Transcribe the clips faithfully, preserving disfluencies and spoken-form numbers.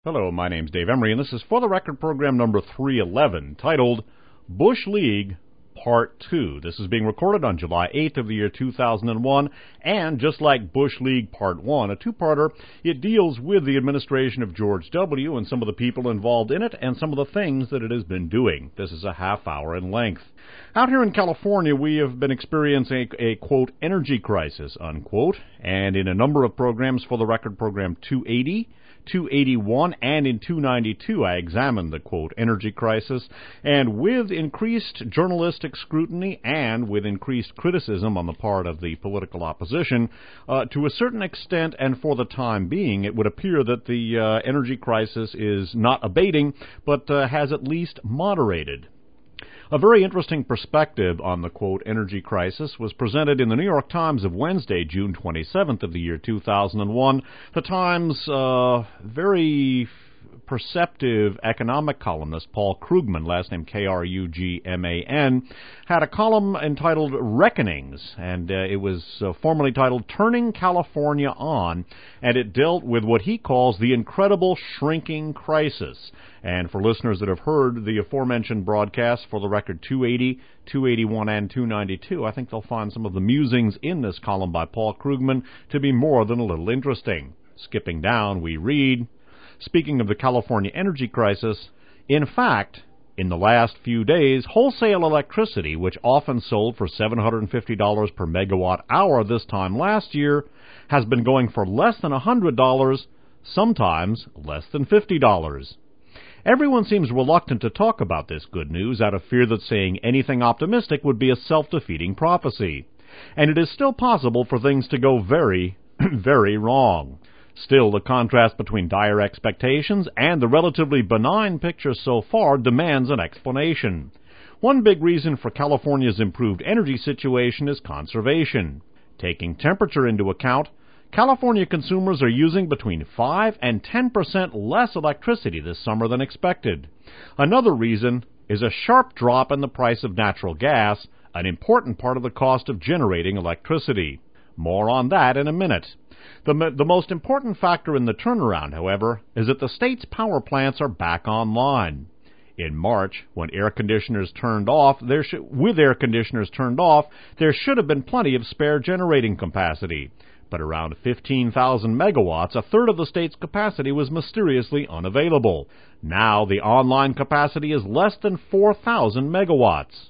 Hello, my name's Dave Emery, and this is For the Record program number three eleven, titled Bush League Part two. This is being recorded on July eighth of the year two thousand one, and just like Bush League Part one, a two-parter, it deals with the administration of George W. and some of the people involved in it and some of the things that it has been doing. This is a half hour in length. Out here in California, we have been experiencing a, a, quote, energy crisis, unquote, and in a number of programs, For the Record program two eighty, two eighty-one, and in two ninety-two, I examined the, quote, energy crisis, and with increased journalistic scrutiny and with increased criticism on the part of the political opposition, uh, to a certain extent and for the time being, it would appear that the uh, energy crisis is not abating, but uh, has at least moderated. A very interesting perspective on the, quote, energy crisis was presented in the New York Times of Wednesday, June twenty-seventh of the year two thousand one. The Times' uh, very perceptive economic columnist, Paul Krugman, last name K R U G M A N, had a column entitled Reckonings, and uh, it was uh, formerly titled Turning California On, and it dealt with what he calls the incredible shrinking crisis. And for listeners that have heard the aforementioned broadcasts, For the Record two eighty, two eighty-one, and two ninety-two, I think they'll find some of the musings in this column by Paul Krugman to be more than a little interesting. Skipping down, we read, speaking of the California energy crisis, in fact, in the last few days, wholesale electricity, which often sold for seven hundred fifty dollars per megawatt hour this time last year, has been going for less than one hundred dollars, sometimes less than fifty dollars. Everyone seems reluctant to talk about this good news out of fear that saying anything optimistic would be a self-defeating prophecy. And it is still possible for things to go very, very wrong. Still, the contrast between dire expectations and the relatively benign picture so far demands an explanation. One big reason for California's improved energy situation is conservation. Taking temperature into account, California consumers are using between five and ten percent less electricity this summer than expected. Another reason is a sharp drop in the price of natural gas, an important part of the cost of generating electricity. More on that in a minute. The, the most important factor in the turnaround, however, is that the state's power plants are back online. In March, when air conditioners turned off, there sh- with air conditioners turned off, there should have been plenty of spare generating capacity. But around fifteen thousand megawatts, a third of the state's capacity, was mysteriously unavailable. Now the online capacity is less than four thousand megawatts.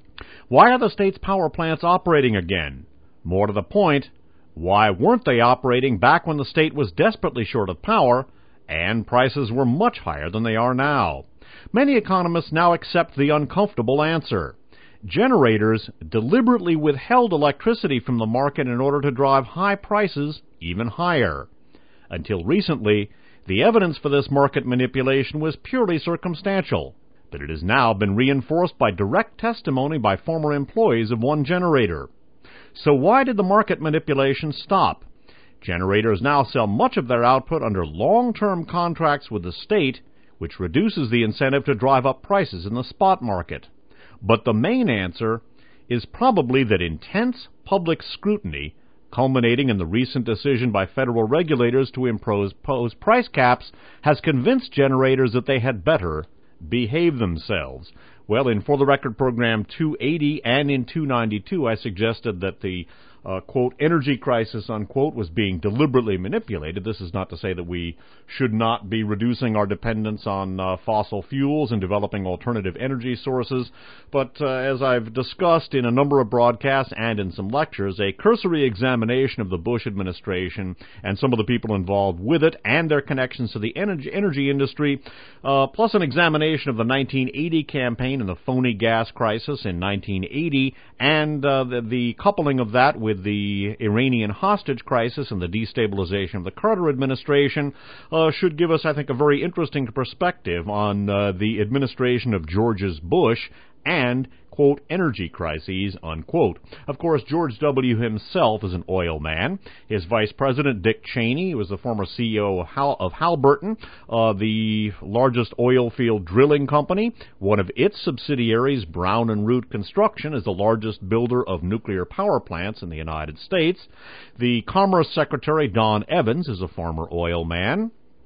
Why are the state's power plants operating again? More to the point, why weren't they operating back when the state was desperately short of power and prices were much higher than they are now? Many economists now accept the uncomfortable answer. Generators deliberately withheld electricity from the market in order to drive high prices even higher. Until recently, the evidence for this market manipulation was purely circumstantial, but it has now been reinforced by direct testimony by former employees of one generator. So why did the market manipulation stop? Generators now sell much of their output under long-term contracts with the state, which reduces the incentive to drive up prices in the spot market. But the main answer is probably that intense public scrutiny, culminating in the recent decision by federal regulators to impose price caps, has convinced generators that they had better behave themselves. Well, in For the Record program two eighty and in two ninety-two, I suggested that the Uh, quote, energy crisis, unquote, was being deliberately manipulated. This is not to say that we should not be reducing our dependence on uh, fossil fuels and developing alternative energy sources, but uh, as I've discussed in a number of broadcasts and in some lectures, a cursory examination of the Bush administration and some of the people involved with it and their connections to the energy, energy industry, uh, plus an examination of the nineteen eighty campaign and the phony gas crisis in nineteen eighty, and uh, the, the coupling of that with the Iranian hostage crisis and the destabilization of the Carter administration uh, should give us, I think, a very interesting perspective on uh, the administration of George's Bush and, quote, energy crises, unquote. Of course, George W. himself is an oil man. His vice president, Dick Cheney, was the former C E O of, Hal- of Halliburton, uh, the largest oil field drilling company. One of its subsidiaries, Brown and Root Construction, is the largest builder of nuclear power plants in the United States. The Commerce Secretary, Don Evans, is a former oil man.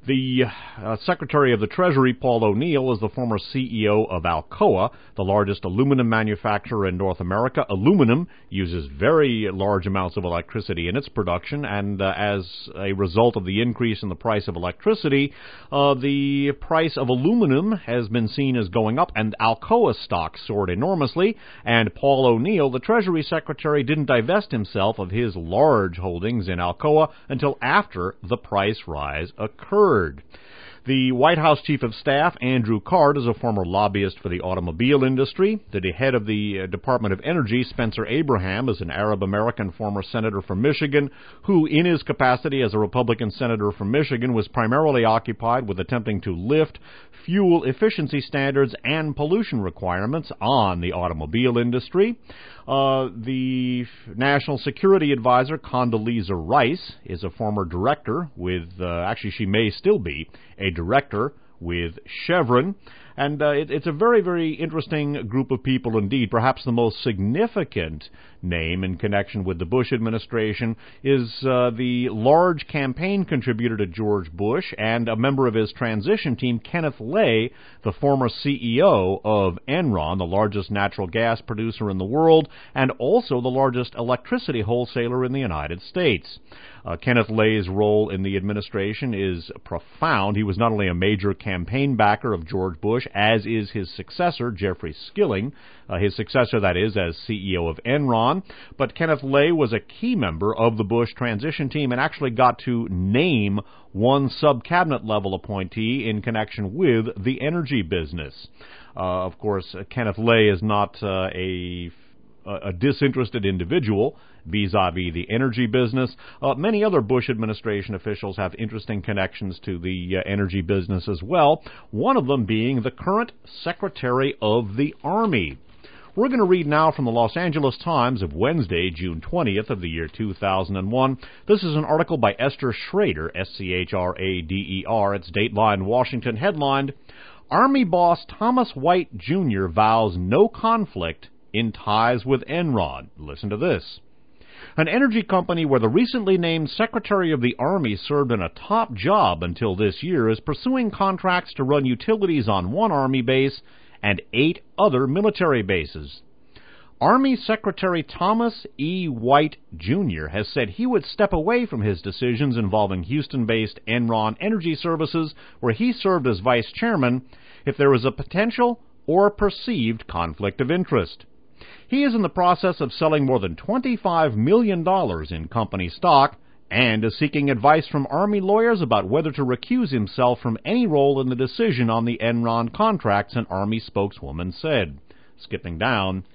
The uh, Secretary of the Treasury, Paul O'Neill, is the former C E O of Alcoa, the largest aluminum manufacturer in North America. Aluminum uses very large amounts of electricity in its production, and uh, as a result of the increase in the price of electricity, uh, the price of aluminum has been seen as going up, and Alcoa stock soared enormously, and Paul O'Neill, the Treasury Secretary, didn't divest himself of his large holdings in Alcoa until after the price rise occurred. The White House Chief of Staff, Andrew Card, is a former lobbyist for the automobile industry. The head of the Department of Energy, Spencer Abraham, is an Arab-American former senator from Michigan who, in his capacity as a Republican senator from Michigan, was primarily occupied with attempting to lift fuel efficiency standards and pollution requirements on the automobile industry. Uh, the National Security Advisor, Condoleezza Rice, is a former director with, uh, actually she may still be, a director with Chevron. And uh, it, it's a very, very interesting group of people indeed. Perhaps the most significant name in connection with the Bush administration is uh, the large campaign contributor to George Bush and a member of his transition team, Kenneth Lay, the former C E O of Enron, the largest natural gas producer in the world, and also the largest electricity wholesaler in the United States. Uh, Kenneth Lay's role in the administration is profound. He was not only a major campaign backer of George Bush, as is his successor, Jeffrey Skilling, uh, his successor, that is, as C E O of Enron, but Kenneth Lay was a key member of the Bush transition team and actually got to name one sub-cabinet level appointee in connection with the energy business. Uh, of course, Kenneth Lay is not uh, a a disinterested individual vis-a-vis the energy business. Uh, many other Bush administration officials have interesting connections to the uh, energy business as well, one of them being the current Secretary of the Army. We're going to read now from the Los Angeles Times of Wednesday, June twentieth of the year two thousand one. This is an article by Esther Schrader, S C H R A D E R. It's Dateline Washington, headlined, Army Boss Thomas White Junior vows no conflict in ties with Enron. Listen to this. An energy company where the recently named Secretary of the Army served in a top job until this year is pursuing contracts to run utilities on one Army base and eight other military bases. Army Secretary Thomas E. White Junior has said he would step away from his decisions involving Houston-based Enron Energy Services, where he served as vice chairman, if there was a potential or perceived conflict of interest. He is in the process of selling more than twenty-five million dollars in company stock and is seeking advice from Army lawyers about whether to recuse himself from any role in the decision on the Enron contracts, an Army spokeswoman said. Skipping down,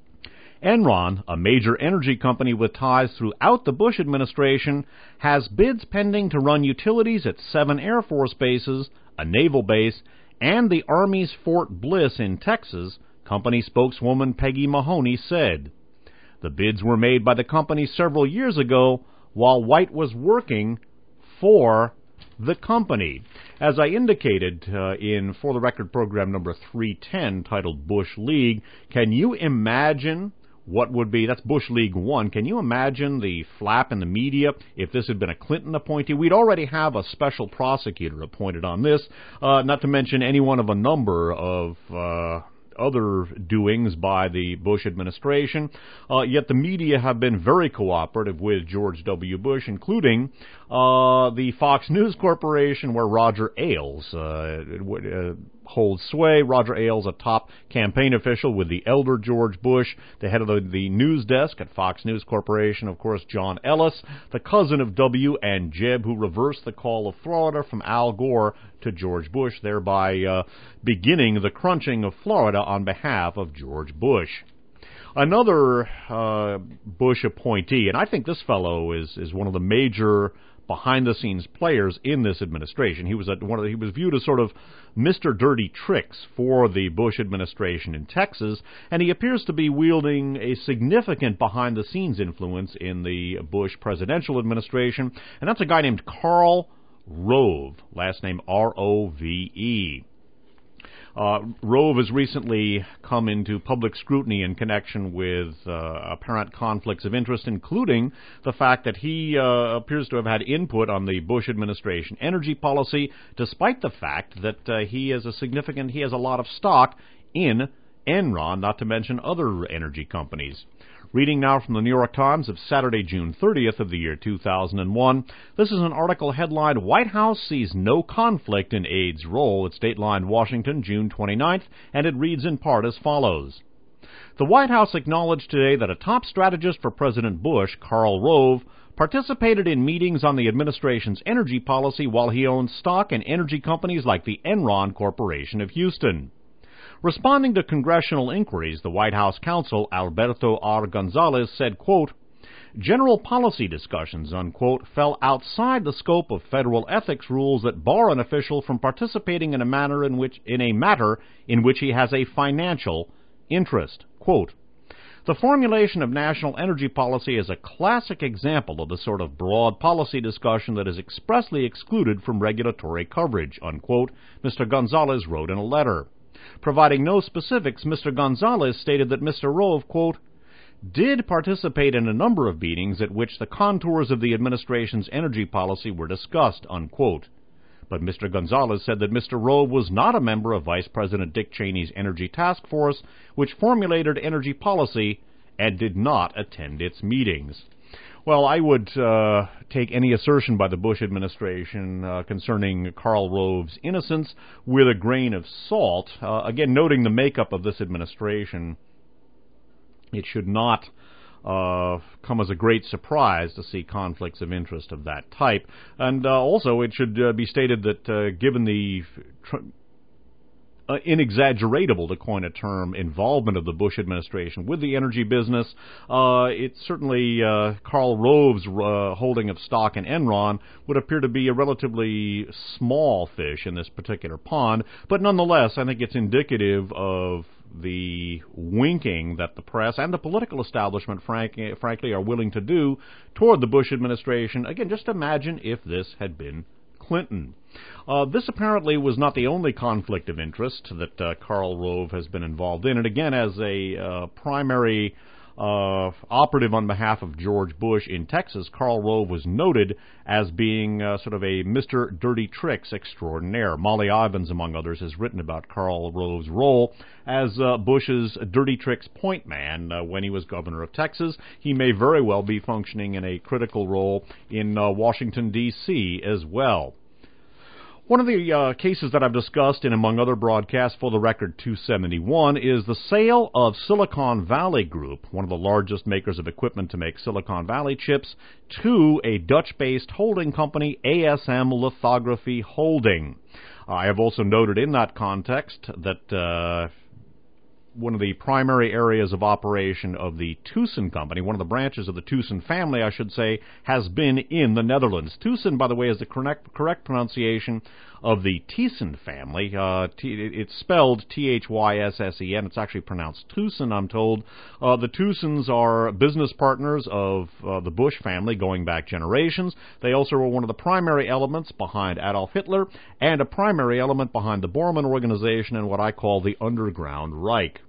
Enron, a major energy company with ties throughout the Bush administration, has bids pending to run utilities at seven Air Force bases, a naval base, and the Army's Fort Bliss in Texas, company spokeswoman Peggy Mahoney said. The bids were made by the company several years ago while White was working for the company. As I indicated uh, in For the Record program number three ten, titled Bush League, can you imagine what would be, that's Bush League one, can you imagine the flap in the media if this had been a Clinton appointee? We'd already have a special prosecutor appointed on this, uh, not to mention any one of a number of Uh, other doings by the Bush administration, uh, yet the media have been very cooperative with George W. Bush, including uh, the Fox News Corporation, where Roger Ailes uh, uh, holds sway. Roger Ailes, a top campaign official with the elder George Bush, the head of the, the news desk at Fox News Corporation, of course, John Ellis, the cousin of W. and Jeb, who reversed the call of Florida from Al Gore to George Bush, thereby uh, beginning the crunching of Florida on behalf of George Bush. Another uh, Bush appointee, and I think this fellow is, is one of the major behind-the-scenes players in this administration. He was a, one of the, he was viewed as sort of Mister Dirty Tricks for the Bush administration in Texas, and he appears to be wielding a significant behind-the-scenes influence in the Bush presidential administration, and that's a guy named Karl Rove, last name R O V E. Uh, Rove has recently come into public scrutiny in connection with uh, apparent conflicts of interest, including the fact that he uh, appears to have had input on the Bush administration energy policy, despite the fact that uh, he is a significant, he has a lot of stock in Enron, not to mention other energy companies. Reading now from the New York Times of Saturday, June thirtieth of the year two thousand one. This is an article headlined, White House Sees No Conflict in Aide's Role. It's datelined Washington, June twenty-ninth, and it reads in part as follows. The White House acknowledged today that a top strategist for President Bush, Karl Rove, participated in meetings on the administration's energy policy while he owned stock in energy companies like the Enron Corporation of Houston. Responding to congressional inquiries, the White House counsel, Alberto R. Gonzales, said, quote, general policy discussions, unquote, fell outside the scope of federal ethics rules that bar an official from participating in a manner in which in a matter in which he has a financial interest. Quote, the formulation of national energy policy is a classic example of the sort of broad policy discussion that is expressly excluded from regulatory coverage, unquote, Mister Gonzales wrote in a letter. Providing no specifics, Mister Gonzales stated that Mister Rove, quote, did participate in a number of meetings at which the contours of the administration's energy policy were discussed, unquote. But Mister Gonzales said that Mister Rove was not a member of Vice President Dick Cheney's Energy Task Force, which formulated energy policy, and did not attend its meetings. Well, I would uh, take any assertion by the Bush administration uh, concerning Karl Rove's innocence with a grain of salt. Uh, again, noting the makeup of this administration, it should not uh, come as a great surprise to see conflicts of interest of that type. And uh, also, it should uh, be stated that uh, given the tr- Uh, inexaggeratable, to coin a term, involvement of the Bush administration with the energy business, uh, it certainly, uh, Karl Rove's uh, holding of stock in Enron would appear to be a relatively small fish in this particular pond, but nonetheless, I think it's indicative of the winking that the press and the political establishment, frank, frankly, are willing to do toward the Bush administration. Again, just imagine if this had been Clinton. Uh, this apparently was not the only conflict of interest that uh, Karl Rove has been involved in. And again, as a uh, primary uh, operative on behalf of George Bush in Texas, Karl Rove was noted as being uh, sort of a Mister Dirty Tricks extraordinaire. Molly Ivins, among others, has written about Karl Rove's role as uh, Bush's Dirty Tricks point man uh, when he was governor of Texas. He may very well be functioning in a critical role in uh, Washington, D C as well. One of the uh, cases that I've discussed in, among other broadcasts, for the record two seventy-one, is the sale of Silicon Valley Group, one of the largest makers of equipment to make Silicon Valley chips, to a Dutch-based holding company, A S M Lithography Holding. I have also noted in that context that uh, one of the primary areas of operation of the Thyssen Company, one of the branches of the Thyssen family, I should say, has been in the Netherlands. Thyssen, by the way, is the correct, correct pronunciation of the Thyssen family. Uh, t- it's spelled T H Y S S E N. It's actually pronounced Thyssen, I'm told. Uh, the Thyssens are business partners of uh, the Bush family going back generations. They also were one of the primary elements behind Adolf Hitler and a primary element behind the Bormann Organization and what I call the Underground Reich.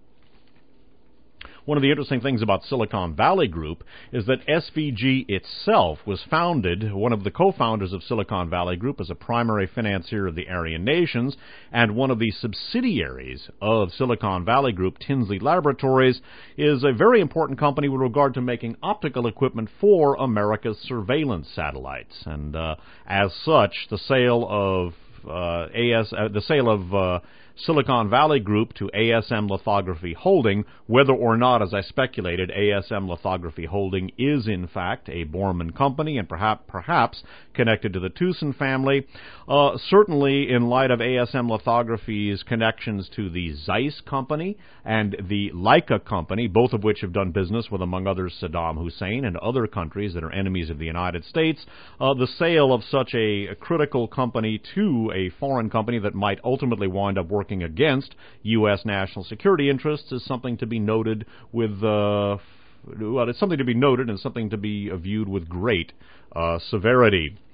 One of the interesting things about Silicon Valley Group is that S V G itself was founded, one of the co-founders of Silicon Valley Group as a primary financier of the Aryan nations, and one of the subsidiaries of Silicon Valley Group, Tinsley Laboratories, is a very important company with regard to making optical equipment for America's surveillance satellites. And uh, as such, the sale of uh, A S, uh, the sale of uh, Silicon Valley Group to A S M Lithography Holding, whether or not, as I speculated, A S M Lithography Holding is in fact a Bormann company and perhaps perhaps connected to the Thyssen family. Uh, certainly, in light of A S M Lithography's connections to the Zeiss company and the Leica company, both of which have done business with, among others, Saddam Hussein and other countries that are enemies of the United States, uh, the sale of such a, a critical company to a foreign company that might ultimately wind up working against U S national security interests is something to be noted with, uh, well, it's something to be noted and something to be viewed with great uh, severity.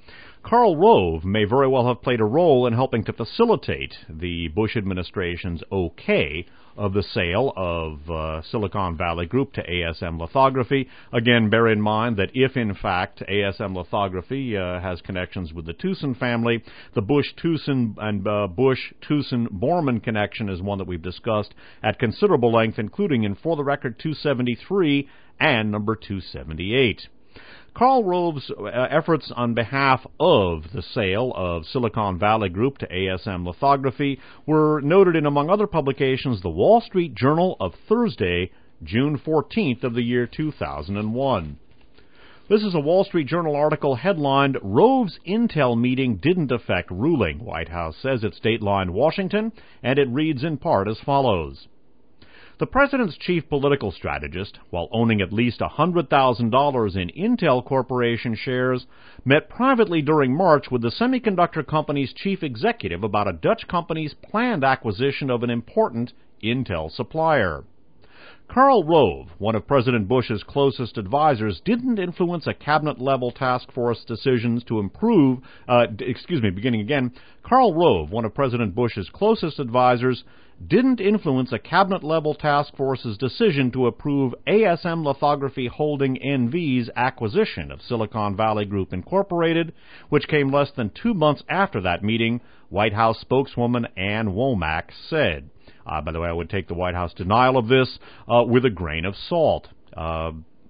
Karl Rove may very well have played a role in helping to facilitate the Bush administration's okay of the sale of uh, Silicon Valley Group to A S M Lithography. Again, bear in mind that if, in fact, A S M Lithography uh, has connections with the Thyssen family, the Bush-Thyssen and uh, Bush-Thyssen-Borman connection is one that we've discussed at considerable length, including in For the Record two seventy-three and number two seventy-eight. Karl Rove's uh, efforts on behalf of the sale of Silicon Valley Group to A S M Lithography were noted in, among other publications, the Wall Street Journal of Thursday, June fourteenth of the year two thousand one. This is a Wall Street Journal article headlined, Rove's Intel Meeting Didn't Affect Ruling, White House Says It's Dateline Washington, and it reads in part as follows. The president's chief political strategist, while owning at least one hundred thousand dollars in Intel Corporation shares, met privately during March with the semiconductor company's chief executive about a Dutch company's planned acquisition of an important Intel supplier. Karl Rove, one of President Bush's closest advisors, didn't influence a cabinet-level task force decisions to improve, uh, excuse me, beginning again, Karl Rove, one of President Bush's closest advisors, didn't influence a cabinet-level task force's decision to approve A S M Lithography Holding N V's acquisition of Silicon Valley Group Incorporated, which came less than two months after that meeting, White House spokeswoman Ann Womack said. Uh, by the way, I would take the White House denial of this uh, with a grain of salt. Uh,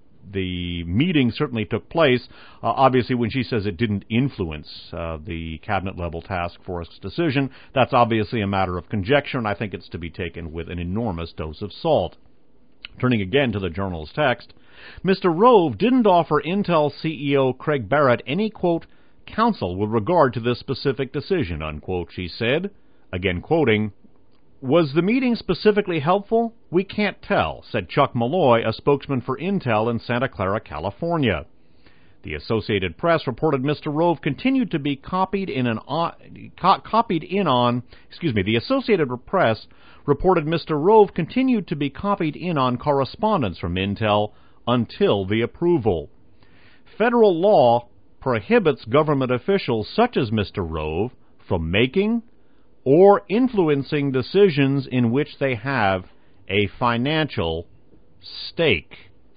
the meeting certainly took place. Uh, obviously, when she says it didn't influence uh, the cabinet-level task force decision, that's obviously a matter of conjecture, and I think it's to be taken with an enormous dose of salt. Turning again to the journal's text, Mister Rove didn't offer Intel C E O Craig Barrett any, quote, counsel with regard to this specific decision, unquote, she said. Again quoting, was the meeting specifically helpful? We can't tell, said Chuck Malloy, a spokesman for Intel in Santa Clara, California. The Associated Press reported Mister Rove continued to be copied in an on, co- copied in on, excuse me, the Associated Press reported Mister Rove continued to be copied in on correspondence from Intel until the approval. Federal law prohibits government officials such as Mister Rove from making or influencing decisions in which they have a financial stake.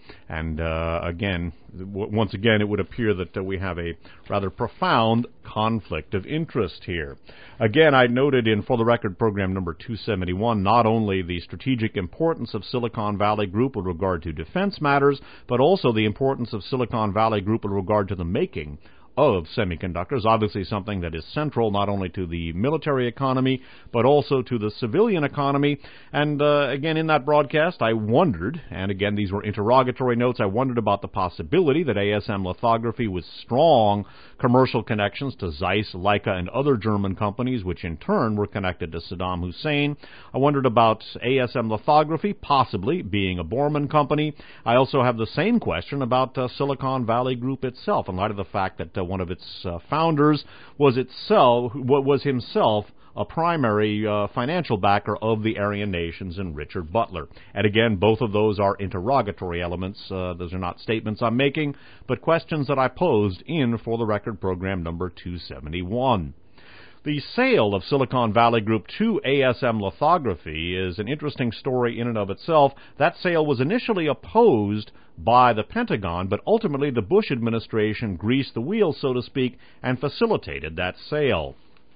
And uh, again, w- once again, it would appear that uh, we have a rather profound conflict of interest here. Again, I noted in For the Record program number two seventy-one not only the strategic importance of Silicon Valley Group with regard to defense matters, but also the importance of Silicon Valley Group with regard to the making of semiconductors, obviously something that is central not only to the military economy, but also to the civilian economy. And uh, again, in that broadcast, I wondered, and again, these were interrogatory notes, I wondered about the possibility that A S M Lithography with strong commercial connections to Zeiss, Leica, and other German companies, which in turn were connected to Saddam Hussein. I wondered about A S M Lithography possibly being a Borman company. I also have the same question about uh, Silicon Valley Group itself, in light of the fact that uh, one of its uh, founders was itself was himself a primary uh, financial backer of the Aryan nations and Richard Butler. And again, both of those are interrogatory elements. Uh, those are not statements I'm making, but questions that I posed in For the Record program number two seventy-one. The sale of Silicon Valley Group to A S M Lithography is an interesting story in and of itself. That sale was initially opposed by the Pentagon, but ultimately the Bush administration greased the wheel, so to speak, and facilitated that sale.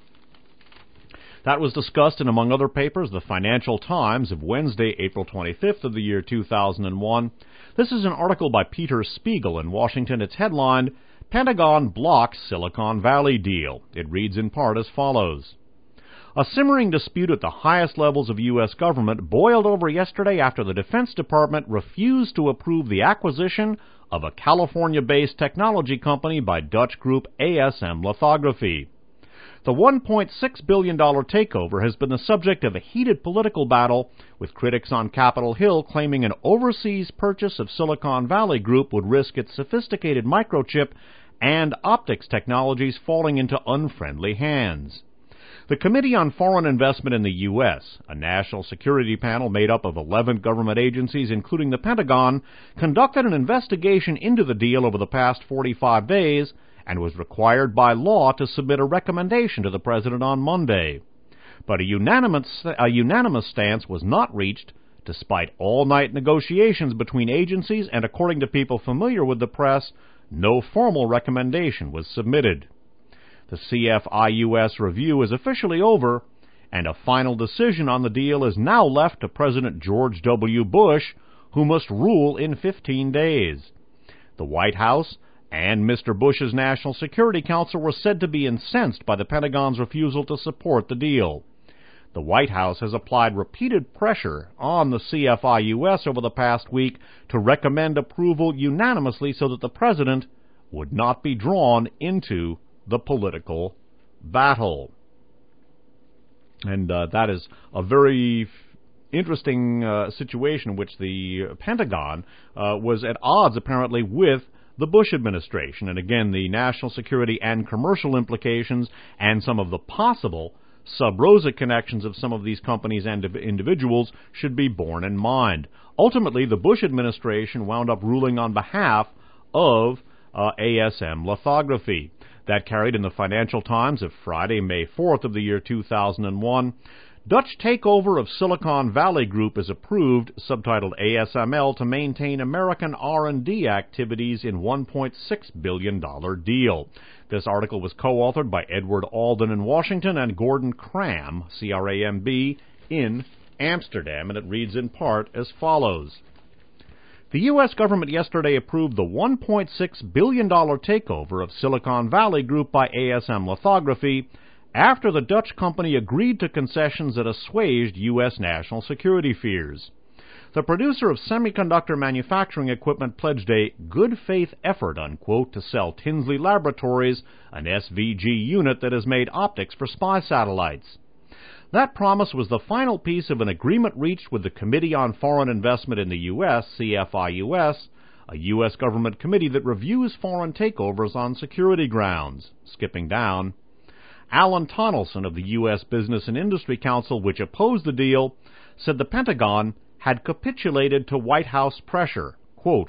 That was discussed in, among other papers, the Financial Times of Wednesday, April twenty-fifth of the year two thousand one. This is an article by Peter Spiegel in Washington. It's headlined, Pentagon Blocks Silicon Valley Deal. It reads in part as follows. A simmering dispute at the highest levels of U S government boiled over yesterday after the Defense Department refused to approve the acquisition of a California-based technology company by Dutch group A S M Lithography. The one point six billion dollars takeover has been the subject of a heated political battle, with critics on Capitol Hill claiming an overseas purchase of Silicon Valley Group would risk its sophisticated microchip and optics technologies falling into unfriendly hands. The Committee on Foreign Investment in the U S, a national security panel made up of eleven government agencies, including the Pentagon, conducted an investigation into the deal over the past forty-five days and was required by law to submit a recommendation to the President on Monday. But a unanimous, a unanimous stance was not reached, despite all-night negotiations between agencies, and according to people familiar with the press, no formal recommendation was submitted. The C F I U S review is officially over, and a final decision on the deal is now left to President George W. Bush, who must rule in fifteen days. The White House and Mister Bush's National Security Council were said to be incensed by the Pentagon's refusal to support the deal. The White House has applied repeated pressure on the C F I U S over the past week to recommend approval unanimously so that the President would not be drawn into the political battle. And uh, that is a very interesting uh, situation in which the Pentagon uh, was at odds, apparently, with the Bush administration. And again, the national security and commercial implications and some of the possible sub-rosa connections of some of these companies and individuals should be borne in mind. Ultimately, the Bush administration wound up ruling on behalf of uh, A S M Lithography. That carried in the Financial Times of Friday, May fourth of the year two thousand one. Dutch takeover of Silicon Valley Group is approved, subtitled A S M L, to maintain American R and D activities in one point six billion dollars deal. This article was co-authored by Edward Alden in Washington and Gordon Cram, C R A M B, in Amsterdam, and it reads in part as follows. The U S government yesterday approved the one point six billion dollars takeover of Silicon Valley Group by A S M Lithography after the Dutch company agreed to concessions that assuaged U S national security fears. The producer of semiconductor manufacturing equipment pledged a good-faith effort, unquote, to sell Tinsley Laboratories, an S V G unit that has made optics for spy satellites. That promise was the final piece of an agreement reached with the Committee on Foreign Investment in the U S, C F I U S, a U S government committee that reviews foreign takeovers on security grounds. Skipping down, Alan Tonelson of the U S Business and Industry Council, which opposed the deal, said the Pentagon had capitulated to White House pressure. Quote,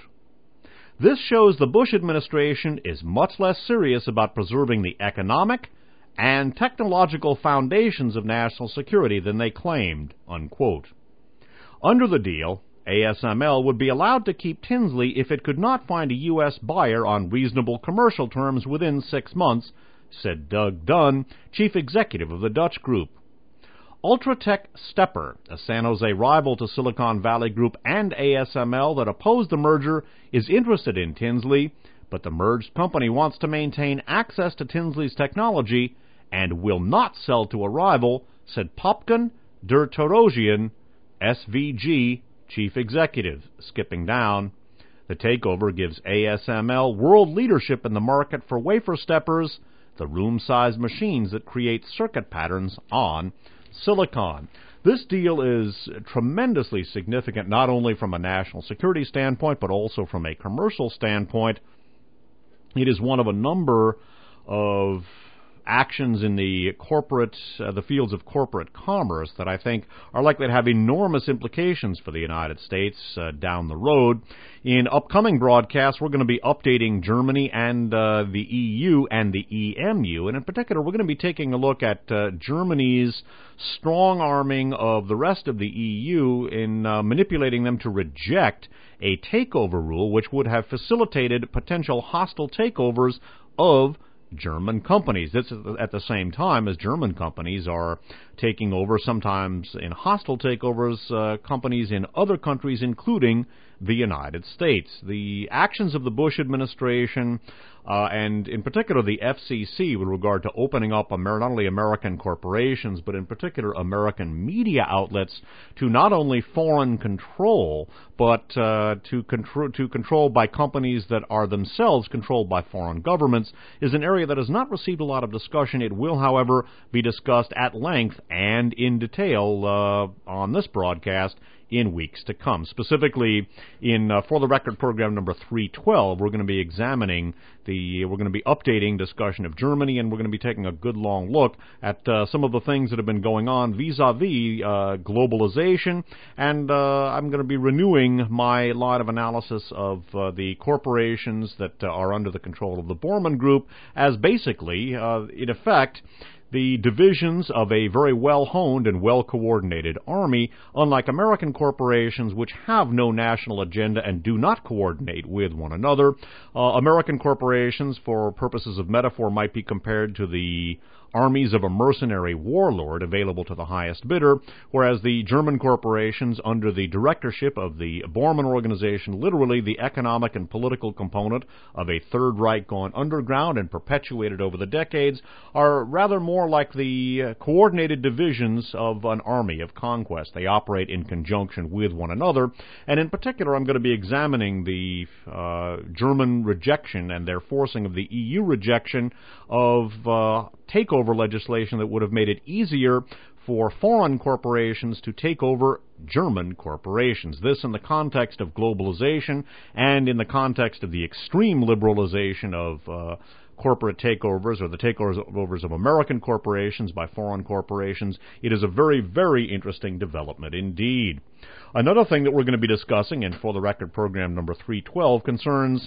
"This shows the Bush administration is much less serious about preserving the economic and technological foundations of national security than they claimed," unquote. Under the deal, A S M L would be allowed to keep Tinsley if it could not find a U S buyer on reasonable commercial terms within six months, said Doug Dunn, chief executive of the Dutch group. Ultratech Stepper, a San Jose rival to Silicon Valley Group and A S M L that opposed the merger, is interested in Tinsley, but the merged company wants to maintain access to Tinsley's technology and will not sell to a rival, said Popken der Torogian, S V G chief executive. Skipping down, the takeover gives A S M L world leadership in the market for wafer steppers, the room-sized machines that create circuit patterns on silicon. This deal is tremendously significant, not only from a national security standpoint, but also from a commercial standpoint. It is one of a number of actions in the corporate, uh, the fields of corporate commerce that I think are likely to have enormous implications for the United States uh, down the road. In upcoming broadcasts, we're going to be updating Germany and uh, the E U and the E M U, and in particular, we're going to be taking a look at uh, Germany's strong-arming of the rest of the E U in uh, manipulating them to reject a takeover rule which would have facilitated potential hostile takeovers of German companies. This is at the same time as German companies are taking over, sometimes in hostile takeovers, uh, companies in other countries, including the United States. The actions of the Bush administration, uh, and in particular the F C C with regard to opening up Amer- not only American corporations, but in particular American media outlets to not only foreign control, but uh, to, control, to control by companies that are themselves controlled by foreign governments, is an area that has not received a lot of discussion. It will, however, be discussed at length and in detail uh, on this broadcast in weeks to come. Specifically, in uh, For the Record program number three twelve, we're going to be examining the, we're going to be updating discussion of Germany, and we're going to be taking a good long look at uh, some of the things that have been going on vis-a-vis uh, globalization, and uh, I'm going to be renewing my line of analysis of uh, the corporations that uh, are under the control of the Bormann Group as basically, uh, in effect, the divisions of a very well-honed and well-coordinated army, unlike American corporations which have no national agenda and do not coordinate with one another. Uh, American corporations, for purposes of metaphor, might be compared to the armies of a mercenary warlord available to the highest bidder, whereas the German corporations, under the directorship of the Bormann Organization, literally the economic and political component of a Third Reich gone underground and perpetuated over the decades, are rather more like the uh, coordinated divisions of an army of conquest. They operate in conjunction with one another, and in particular I'm going to be examining the uh, German rejection and their forcing of the E U rejection of uh, takeover legislation that would have made it easier for foreign corporations to take over German corporations. This in the context of globalization and in the context of the extreme liberalization of uh, corporate takeovers, or the takeovers of American corporations by foreign corporations. It is a very, very interesting development indeed. Another thing that we're going to be discussing in For the Record program number three twelve concerns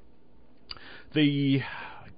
the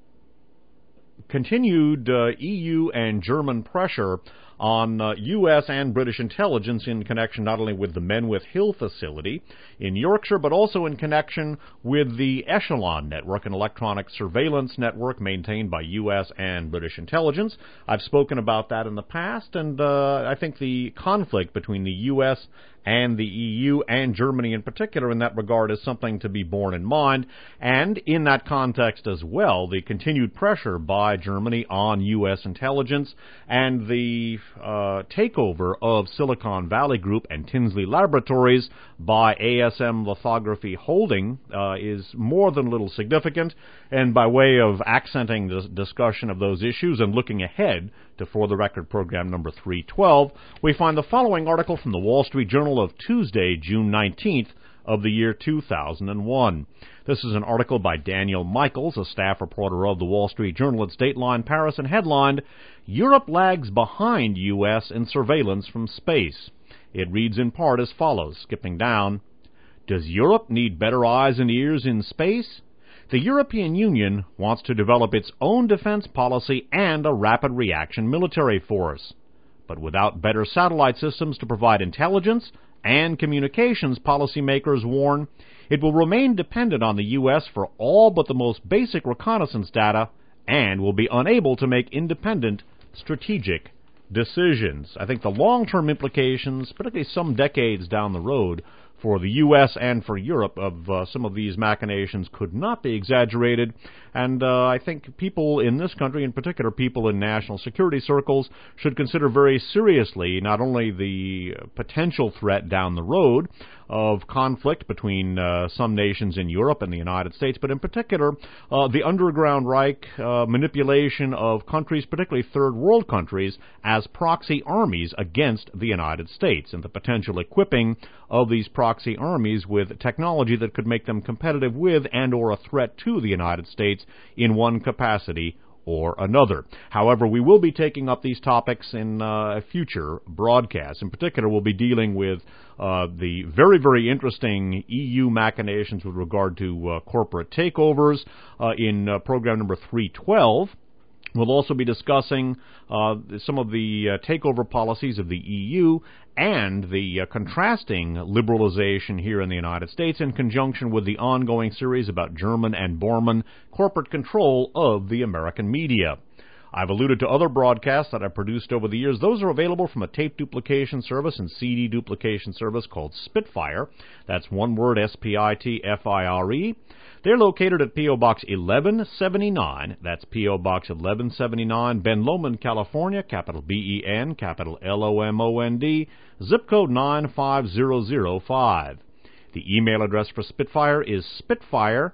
continued uh, E U and German pressure on uh, U S and British intelligence in connection not only with the Menwith Hill facility in Yorkshire, but also in connection with the Echelon network, an electronic surveillance network maintained by U S and British intelligence. I've spoken about that in the past, and uh, I think the conflict between the U S and the E U, and Germany in particular in that regard, is something to be borne in mind. And in that context as well, the continued pressure by Germany on U S intelligence and the uh, takeover of Silicon Valley Group and Tinsley Laboratories by A S M Lithography Holding uh, is more than a little significant. And by way of accenting the discussion of those issues and looking ahead to For the Record program number three twelve, we find the following article from the Wall Street Journal of Tuesday, June nineteenth of the year two thousand one. This is an article by Daniel Michaels, a staff reporter of the Wall Street Journal at Dateline Paris, and headlined, "Europe lags behind U S in surveillance from space." It reads in part as follows, skipping down, "Does Europe need better eyes and ears in space? The European Union wants to develop its own defense policy and a rapid reaction military force. But without better satellite systems to provide intelligence and communications, policymakers warn, it will remain dependent on the U S for all but the most basic reconnaissance data and will be unable to make independent strategic decisions." I think the long-term implications, particularly some decades down the road, for the U S and for Europe of uh, some of these machinations could not be exaggerated, and uh, I think people in this country, in particular people in national security circles, should consider very seriously not only the potential threat down the road of conflict between uh, some nations in Europe and the United States, but in particular uh, the underground Reich uh, manipulation of countries, particularly third world countries, as proxy armies against the United States, and the potential equipping of these proxy armies with technology that could make them competitive with and or a threat to the United States in one capacity or another. However, we will be taking up these topics in uh, future broadcasts. In particular, we'll be dealing with uh, the very, very interesting E U machinations with regard to uh, corporate takeovers uh, in uh, program number three twelve. We'll also be discussing uh, some of the uh, takeover policies of the E U and the uh, contrasting liberalization here in the United States in conjunction with the ongoing series about German and Bormann corporate control of the American media. I've alluded to other broadcasts that I've produced over the years. Those are available from a tape duplication service and C D duplication service called Spitfire. That's one word, S P I T F I R E. They're located at P O. Box eleven seventy-nine. That's P O. Box eleven seventy-nine, Ben Lomond, California, capital B E N, capital L O M O N D, zip code nine five zero zero five. The email address for Spitfire is Spitfire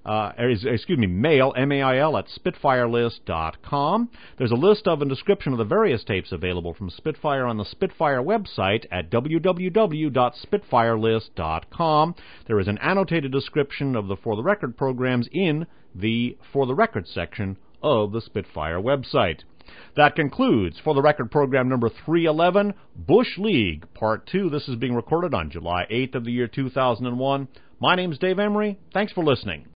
Uh, is, excuse me, mail, M A I L, at spitfire list dot com. There's a list of and description of the various tapes available from Spitfire on the Spitfire website at w w w dot spitfire list dot com. There is an annotated description of the For the Record programs in the For the Record section of the Spitfire website. That concludes For the Record program number three eleven, Bush League, Part two. This is being recorded on July eighth of the year two thousand one. My name's Dave Emery. Thanks for listening.